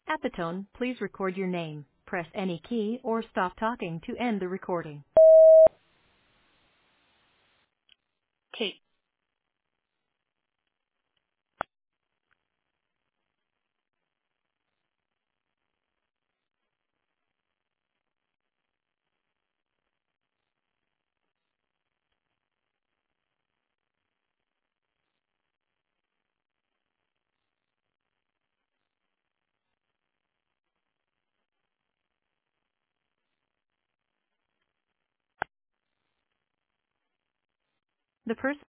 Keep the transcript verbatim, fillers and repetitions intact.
At the tone, please record your name. Press any key or stop talking to end the recording. Kate. The person